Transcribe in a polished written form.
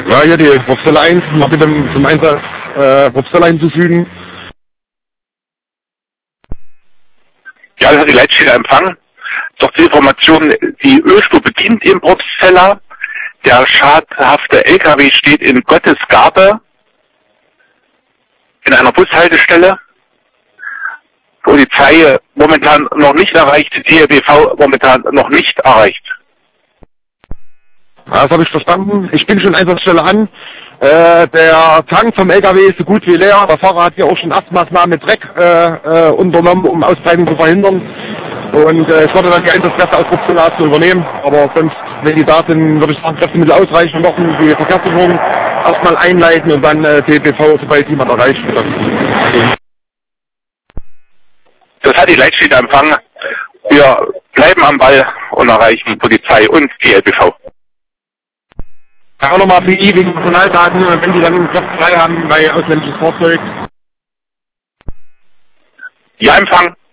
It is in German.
Ja, hier die Wurfstelle 1, mal bitte zum Einsatz Wurfstelle hinzufügen. Ja, das hat die Leitstelle empfangen. Doch die Information, die Ölspur beginnt im Wurfsteller. Der schadhafte LKW steht in Gottes Gabe in einer Bushaltestelle. Polizei momentan noch nicht erreicht, TLBV momentan noch nicht erreicht. Ja, das habe ich verstanden. Ich bin schon Einsatzstelle an. Der Tank vom LKW ist so gut wie leer. Der Fahrer hat hier auch schon Erstmaßnahmen mit Dreck unternommen, um Ausbreitung zu verhindern. Und ich werde dann die Einsatzkräfte aus Wurfstelle zu übernehmen. Aber sonst, wenn die da sind, würde ich sagen, Kräftemittel ausreichen, noch die Verkehrssicherung erstmal einleiten und dann TLBV, sobald jemand erreicht. Das hat die Leitstelle empfangen. Wir bleiben am Ball und erreichen Polizei und TLBV. Auch nochmal PI wegen Personaldaten, wenn die dann Kräfte frei haben bei ausländisches Fahrzeug. Ja, Empfang.